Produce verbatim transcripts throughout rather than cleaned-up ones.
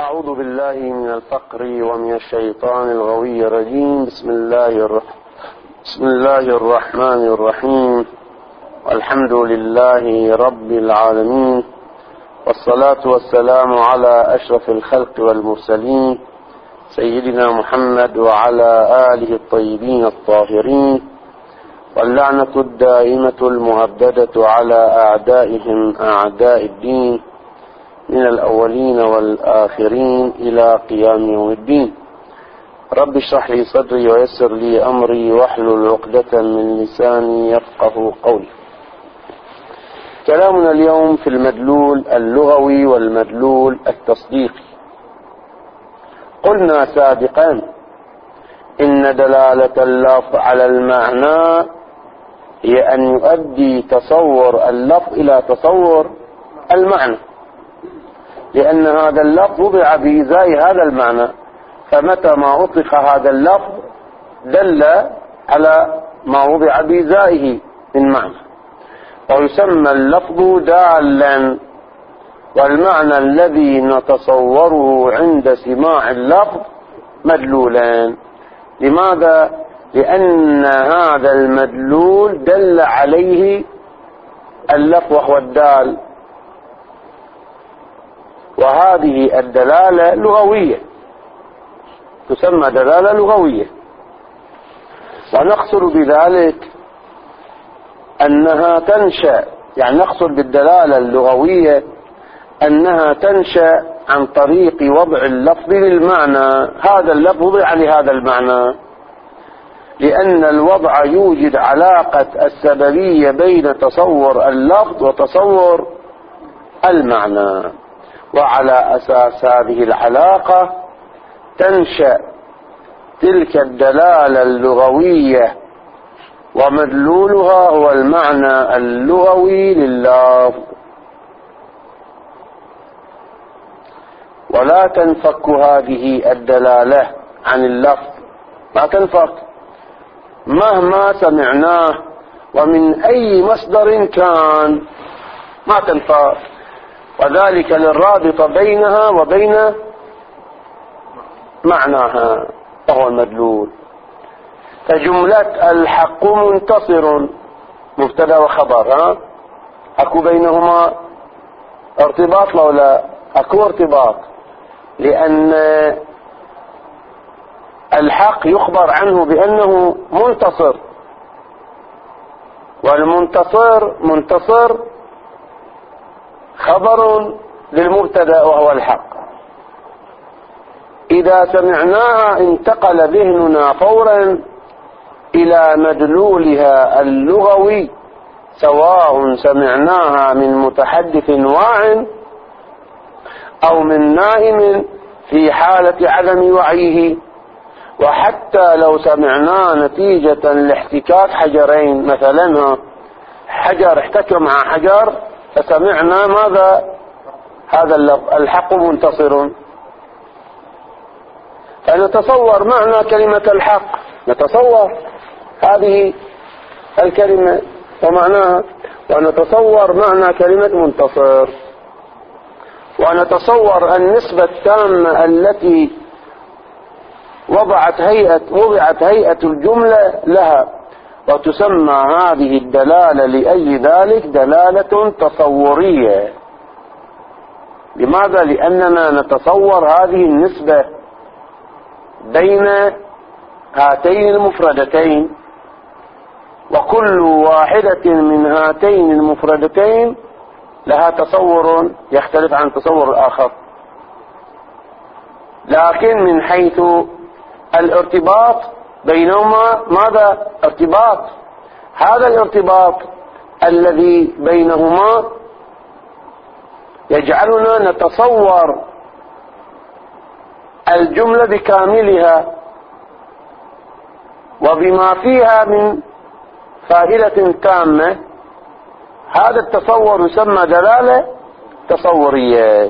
أعوذ بالله من الفقر ومن الشيطان الغوي الرجيم. بسم الله الرحمن بسم الله الرحمن الرحيم. والحمد لله رب العالمين، والصلاة والسلام على أشرف الخلق والمرسلين سيدنا محمد وعلى آله الطيبين الطاهرين، واللعنة الدائمة المهددة على أعدائهم أعداء الدين من الأولين والآخرين إلى قيام يوم الدين. رب اشرح لي صدري ويسر لي أمري واحلل عقدة من لساني يفقه قولي. كلامنا اليوم في المدلول اللغوي والمدلول التصديقي. قلنا سابقا إن دلالة اللفظ على المعنى هي أن يؤدي تصور اللفظ إلى تصور المعنى، لأن هذا اللفظ وضع بإزاء هذا المعنى، فمتى ما أطلق هذا اللفظ دل على ما وضع بإزائه من معنى، ويسمى اللفظ دالا، والمعنى الذي نتصوره عند سماع اللفظ مدلولان. لماذا؟ لأن هذا المدلول دل عليه اللفظ وهو الدال، وهذه الدلالة لغوية، تسمى دلالة لغوية. ونقصد بذلك أنها تنشأ، يعني نقصد بالدلالة اللغوية أنها تنشأ عن طريق وضع اللفظ للمعنى. هذا اللفظ وضع لهذا المعنى، لأن الوضع يوجد علاقة السببية بين تصور اللفظ وتصور المعنى، وعلى أساس هذه العلاقة تنشأ تلك الدلالة اللغوية، ومدلولها هو المعنى اللغوي لللفظ. ولا تنفك هذه الدلالة عن اللفظ، ما تنفك مهما سمعناه ومن أي مصدر كان، ما تنفك، وذلك للرابط بينها وبين معناها وهو المدلول. فجملة الحق منتصر مبتدا وخبر، ها اكو بينهما ارتباط لو لا؟ اكو ارتباط، لأن الحق يخبر عنه بأنه منتصر، والمنتصر منتصر خبر للمبتدا وهو الحق. إذا سمعناها انتقل ذهننا فورا إلى مدلولها اللغوي، سواء سمعناها من متحدث واع أو من نائم في حالة عدم وعيه. وحتى لو سمعناه نتيجة لاحتكاك حجرين، مثلا حجر احتك مع حجر فسمعنا ماذا؟ هذا اللفظ الحق منتصر، فنتصور معنى كلمة الحق، نتصور هذه الكلمة ومعناها، ونتصور معنى كلمة منتصر، ونتصور النسبة التامة التي وضعت هيئة وضعت هيئة الجملة لها، وتسمى هذه الدلالة لأي ذلك دلالة تصورية. لماذا؟ لأننا نتصور هذه النسبة بين هاتين المفردتين، وكل واحدة من هاتين المفردتين لها تصور يختلف عن تصور الآخر. لكن من حيث الارتباط بينهما، ماذا؟ ارتباط. هذا الارتباط الذي بينهما يجعلنا نتصور الجملة بكاملها وبما فيها من فائدة تامة. هذا التصور يسمى دلالة تصورية.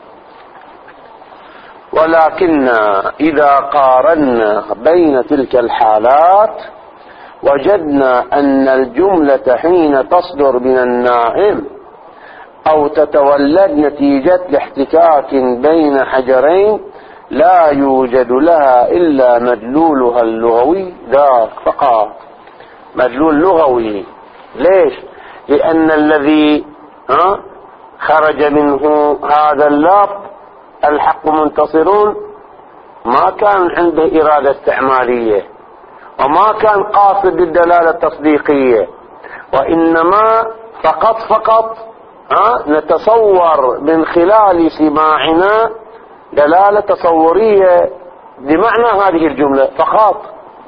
ولكن إذا قارنا بين تلك الحالات وجدنا أن الجملة حين تصدر من النائم أو تتولد نتيجة لاحتكاك بين حجرين لا يوجد لها إلا مدلولها اللغوي ذاك فقط. مدلول لغوي. ليش؟ لأن الذي ها خرج منه هذا اللفظ الحق منتصرون ما كان عنده إرادة استعمالية وما كان قاصد بالدلالة التصديقية، وإنما فقط فقط ها نتصور من خلال سماعنا دلالة تصورية بمعنى هذه الجملة فقط،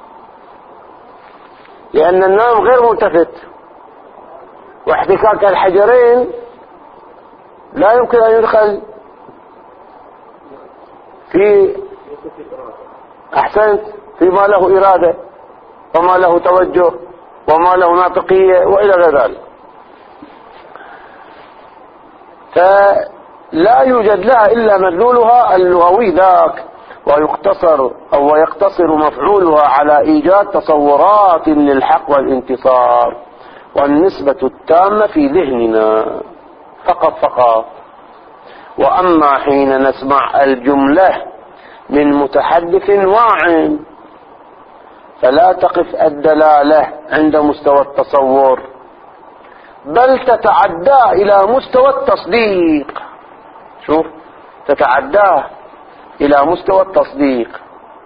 لأن النام غير ملتفت، واحتكاك الحجرين لا يمكن أن يدخل في أحسنت فيما له إرادة وما له توجه وما له ناطقية وإلى غير ذلك. فلا يوجد لها إلا مدلولها اللغوي ذاك، ويقتصر أو يقتصر مفعولها على إيجاد تصورات للحق والانتصار والنسبة التامة في ذهننا فقط فقط. وأما حين نسمع الجملة من متحدث واع فلا تقف الدلالة عند مستوى التصور، بل تتعدى إلى مستوى التصديق. شوف، تتعدى إلى مستوى التصديق.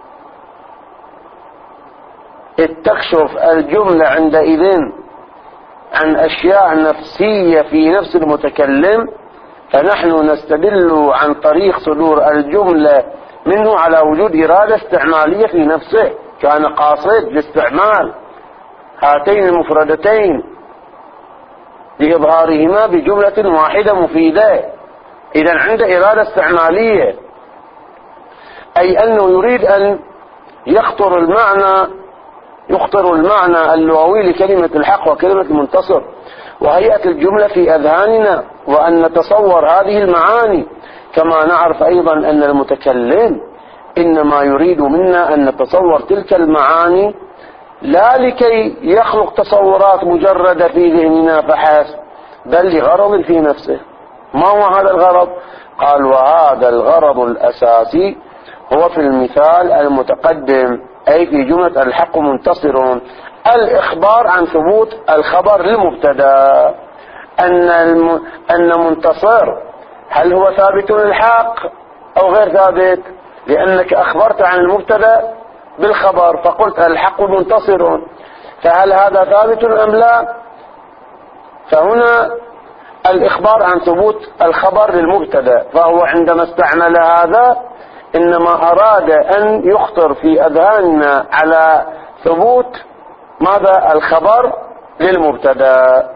إذ تكشف الجملة عندئذ عن أشياء نفسية في نفس المتكلم، فنحن نستدل عن طريق صدور الجملة منه على وجود إرادة استعمالية في نفسه، كان قاصد لاستعمال هاتين المفردتين لإظهارهما بجملة واحدة مفيدة. إذن عنده إرادة استعمالية، أي أنه يريد أن يخطر المعنى يخطر المعنى اللغوي لكلمة الحق وكلمة المنتصر وهيئة الجملة في أذهاننا، وأن نتصور هذه المعاني. كما نعرف أيضا أن المتكلم إنما يريد منا أن نتصور تلك المعاني لا لكي يخلق تصورات مجردة في ذهننا فحسب، بل لغرض في نفسه. ما هو هذا الغرض؟ قال: وهذا الغرض الأساسي هو في المثال المتقدم، أي في جملة الحق منتصر، الإخبار عن ثبوت الخبر للمبتدا، أن الم... أن منتصر هل هو ثابت للحق أو غير ثابت؟ لأنك أخبرت عن المبتدا بالخبر فقلت الحق منتصر، فهل هذا ثابت أم لا؟ فهنا الإخبار عن ثبوت الخبر للمبتدا، فهو عندما استعمل هذا إنما أراد أن يخطر في أذهاننا على ثبوت ماذا؟ الخبر للمبتدا.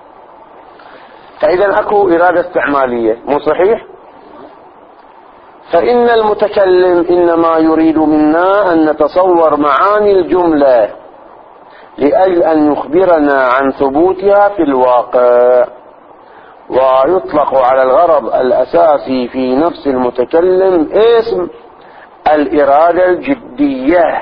فإذا أكو إرادة استعمالية، مو صحيح؟ فإن المتكلم إنما يريد منا أن نتصور معاني الجملة لأجل أن يخبرنا عن ثبوتها في الواقع، ويطلق على الغرض الأساسي في نفس المتكلم اسم الإرادة الجدية.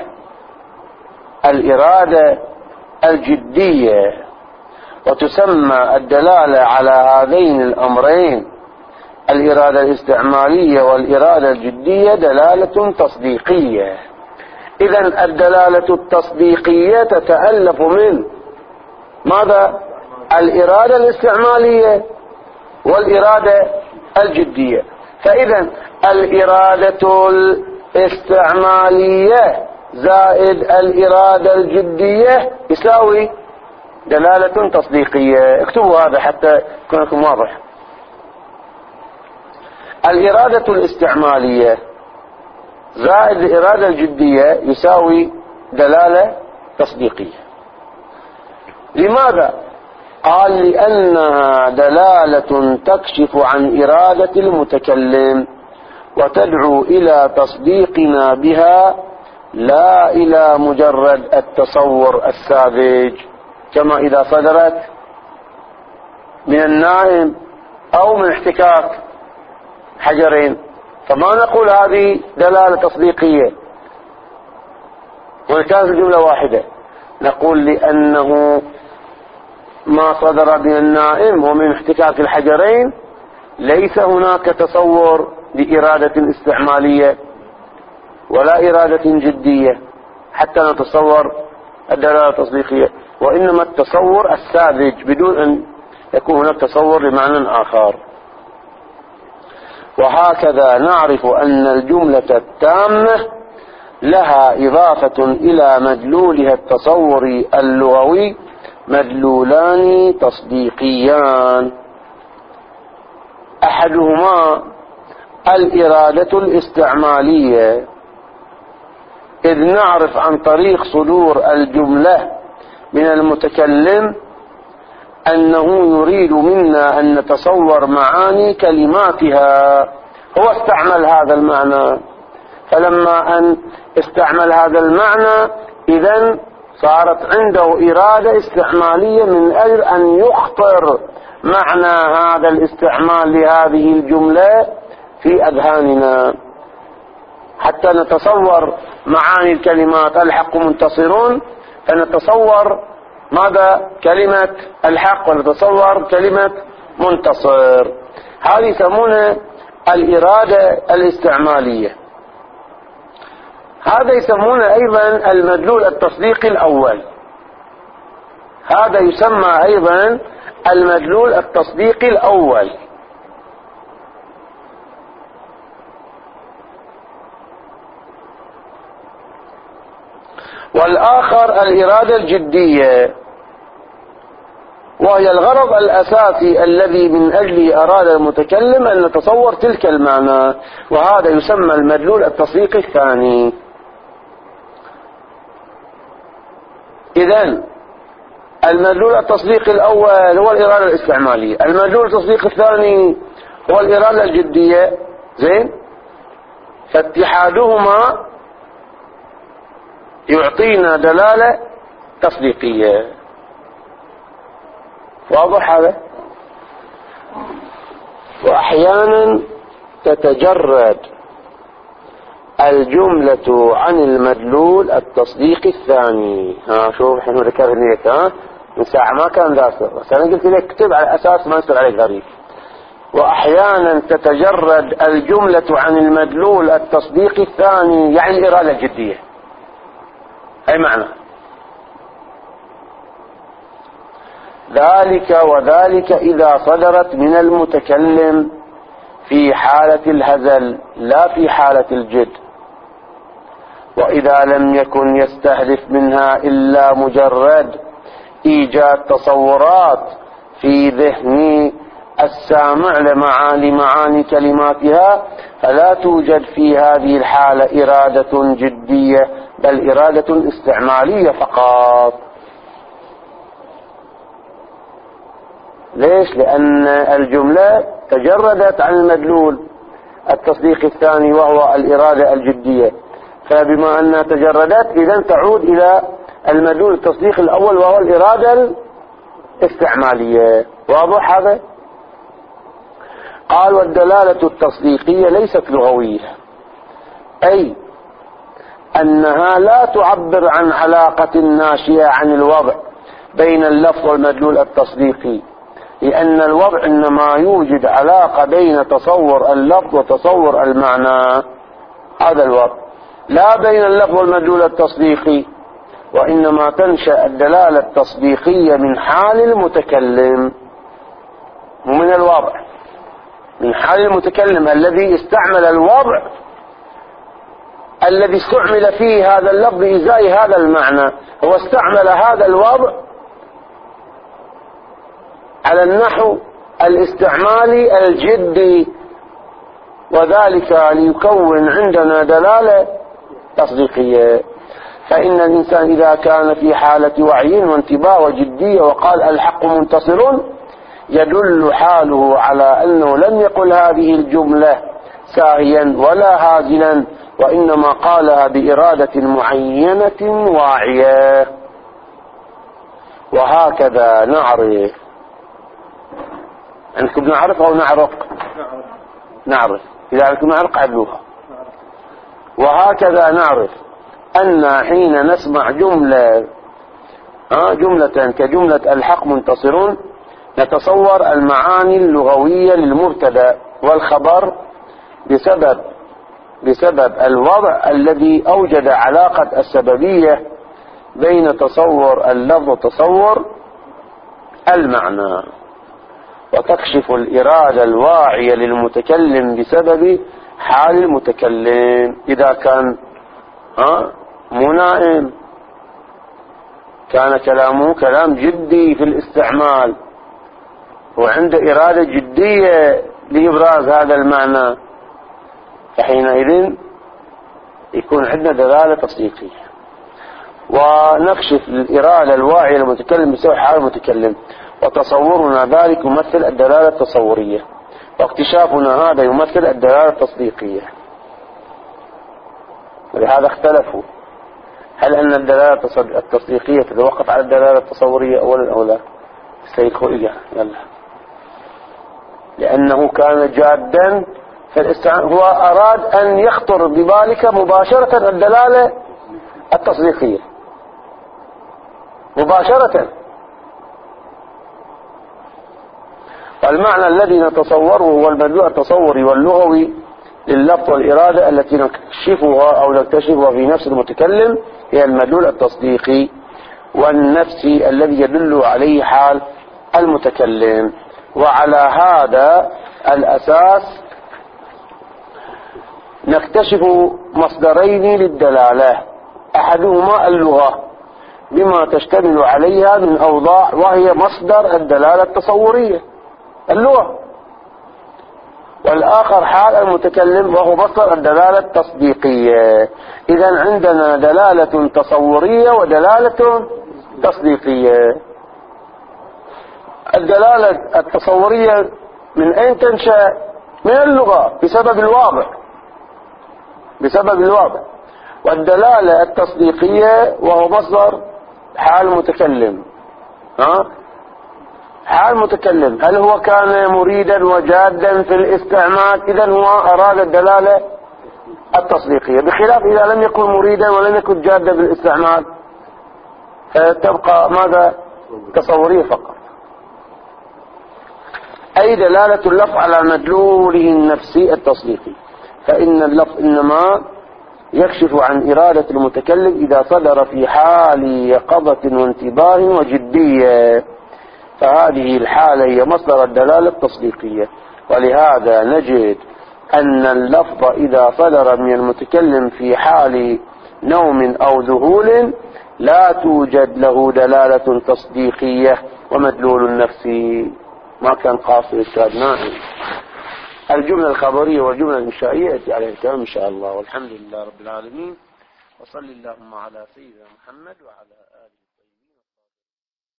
الإرادة الجدية، وتسمى الدلالة على هذين الأمرين الإرادة الاستعمالية والإرادة الجدية دلالة تصديقية. إذن الدلالة التصديقية تتألف من ماذا؟ الإرادة الاستعمالية والإرادة الجدية. فإذا الإرادة الاستعمالية زائد الإرادة الجدية يساوي دلالة تصديقية. اكتبوا هذا حتى يكون لكم واضح. الإرادة الاستعمالية زائد الإرادة الجدية يساوي دلالة تصديقية. لماذا؟ قال: لأنها دلالة تكشف عن إرادة المتكلم وتدعو إلى تصديقنا بها، لا إلى مجرد التصور الساذج، كما إذا صدرت من النائم أو من احتكاك حجرين، فما نقول هذه دلالة تصديقية وإن كانت الجملة واحدة، نقول لأنه ما صدر من النائم ومن احتكاك الحجرين ليس هناك تصور لإرادة استعمالية ولا إرادة جدية حتى نتصور الدلالة التصديقية، وإنما التصور الساذج بدون أن يكون هناك تصور لمعنى آخر. وهكذا نعرف أن الجملة التامة لها إضافة إلى مدلولها التصوري اللغوي مدلولان تصديقيان، أحدهما الإرادة الاستعمالية، إذ نعرف عن طريق صدور الجملة من المتكلم أنه يريد منا أن نتصور معاني كلماتها، هو استعمل هذا المعنى، فلما أن استعمل هذا المعنى إذن صارت عنده إرادة استعمالية من أجل أن يخطر معنى هذا الاستعمال لهذه الجملة في أذهاننا حتى نتصور معاني الكلمات الحق منتصرون، فنتصور ماذا؟ كلمة الحق، ونتصور كلمة منتصر. هذه يسمونها الإرادة الاستعمالية. هذا يسمونه أيضا المدلول التصديقي الأول، هذا يسمى أيضا المدلول التصديقي الأول. والآخر الإرادة الجدية، وهي الغرض الأساسي الذي من أجله أراد المتكلم أن نتصور تلك المعنى، وهذا يسمى المدلول التصديقي الثاني. إذن المدلول التصديقي الأول هو الإرادة الاستعمالية، المدلول التصديقي الثاني هو الإرادة الجدية، زين، فاتحادهما يعطينا دلالة تصديقية. واضح هذا؟ وأحيانا تتجرد الجملة عن المدلول التصديقي الثاني. ها شوف احنا ذكرنا لك، ها من ساعة ما كان داسر، بس أنا قلت لك اكتب على أساس ما يصير عليك غريب. وأحيانا تتجرد الجملة عن المدلول التصديقي الثاني، يعني الإرادة الجدية، أي معنى ذلك وذلك إذا صدرت من المتكلم في حالة الهزل لا في حالة الجد، وإذا لم يكن يستهدف منها إلا مجرد إيجاد تصورات في ذهن السامع لمعاني معاني كلماتها، فلا توجد في هذه الحالة إرادة جدية بل إرادة استعمالية فقط. ليش؟ لأن الجملة تجردت عن المدلول التصديق الثاني وهو الإرادة الجدية، فبما أنها تجردت إذن تعود إلى المدلول التصديق الأول وهو الإرادة الاستعمالية. واضح هذا؟ قال والدلالة التصديقية ليست لغوية، أي أنها لا تعبر عن علاقة ناشئة عن الوضع بين اللفظ والمدلول التصديقي، لأن الوضع إنما يوجد علاقة بين تصور اللفظ وتصور المعنى، هذا الوضع، لا بين اللفظ والمدلول التصديقي، وإنما تنشأ الدلالة التصديقية من حال المتكلم ومن الوضع، من حال المتكلم الذي استعمل الوضع الذي استعمل فيه هذا اللفظ إزاي هذا المعنى، هو استعمل هذا الوضع على النحو الاستعمالي الجدي، وذلك ليكون عندنا دلالة تصديقية. فإن الإنسان إذا كان في حالة وعي وانتباه وجدية وقال الحق منتصر، يدل حاله على أنه لم يقل هذه الجملة ساهيا ولا هازلا، وإنما قالها بإرادة معينة واعية. وهكذا نعرف، أنكم نعرف أو نعرف؟ نعرف، إذا أنكم نعرف قعدوها. وهكذا نعرف أن حين نسمع جملة آه جملة كجملة الحق منتصرون، نتصور المعاني اللغوية للمبتدأ والخبر بسبب بسبب الوضع الذي أوجد علاقة السببية بين تصور اللفظ وتصور المعنى، وتكشف الإرادة الواعية للمتكلم بسبب حال المتكلم. إذا كان ها مو نائم، كان كلامه كلام جدي في الاستعمال وعنده إرادة جدية لإبراز هذا المعنى، فحينئذ يكون عندنا دلالة تصديقية. ونكشف الإرادة الواعية للمتكلم بسبب حال المتكلم، وتصورنا ذلك يمثل الدلالة التصورية، واكتشافنا هذا يمثل الدلالة التصديقية. ولهذا اختلفوا، هل أن الدلالة التصديقية تتوقف على الدلالة التصورية أولا أو لا؟ سيكون إجا يلا، لأنه كان جادا في الاستعمال، هو أراد أن يخطر ببالك مباشرة الدلالة التصديقية مباشرة. والمعنى الذي نتصوره هو المدلول التصوري واللغوي لللفظ والإرادة التي نكشفها أو نكتشفها في نفس المتكلم، هي المدلول التصديقي والنفسي الذي يدل عليه حال المتكلم. وعلى هذا الأساس نكتشف مصدرين للدلالة، أحدهما اللغة بما تشتمل عليها من أوضاع، وهي مصدر الدلالة التصورية اللغة، والآخر حال المتكلم وهو مصدر الدلالة التصديقية. إذن عندنا دلالة تصورية ودلالة تصديقية. الدلالة التصورية من أين تنشأ؟ من اللغة بسبب الواضع بسبب الواضع والدلالة التصديقية وهو مصدر حال المتكلم. ها؟ حال المتكلم هل هو كان مريدا وجادا في الاستعمال؟ إذن هو أراد الدلالة التصديقية، بخلاف إذا لم يكن مريدا ولم يكن جادا في الاستعمال تبقى ماذا؟ تصورية فقط. أي دلالة اللفظ على مدلوله النفسي التصديقي، فإن اللفظ إنما يكشف عن إرادة المتكلم إذا صدر في حال يقظة وانتباه وجدية، فهذه الحالة هي مصدر الدلالة التصديقية. ولهذا نجد أن اللفظ إذا صدر من المتكلم في حال نوم أو ذهول لا توجد له دلالة تصديقية ومدلول نفسي. ما كان قاصر الشاهد نائم. الجملة الخبرية والجملة الإنشائية يأتي عليها الكلام إن شاء الله. والحمد لله رب العالمين، وصل اللهم على سيدنا محمد وعلى آله.